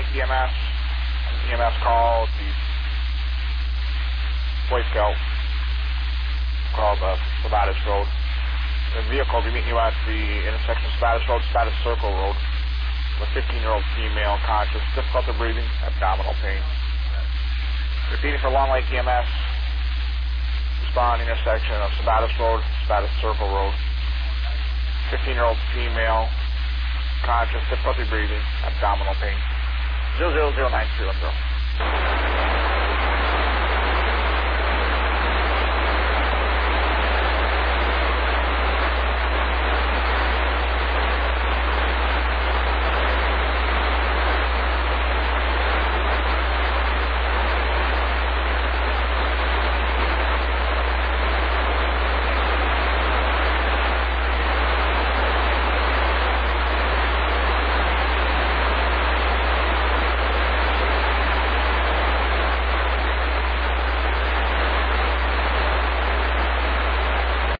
Lake EMS. EMS call, the Boy Scout called Sabatis Road. The vehicle will be meeting you at the intersection of Sabatis Road, Sabatis Circle Road. A 15-year-old female, conscious, difficulty breathing, abdominal pain. Repeating for Long Lake EMS. Respond intersection of Sabatis Road, Sabatis Circle Road. 15-year-old female, conscious, difficulty breathing, abdominal pain. 0009310.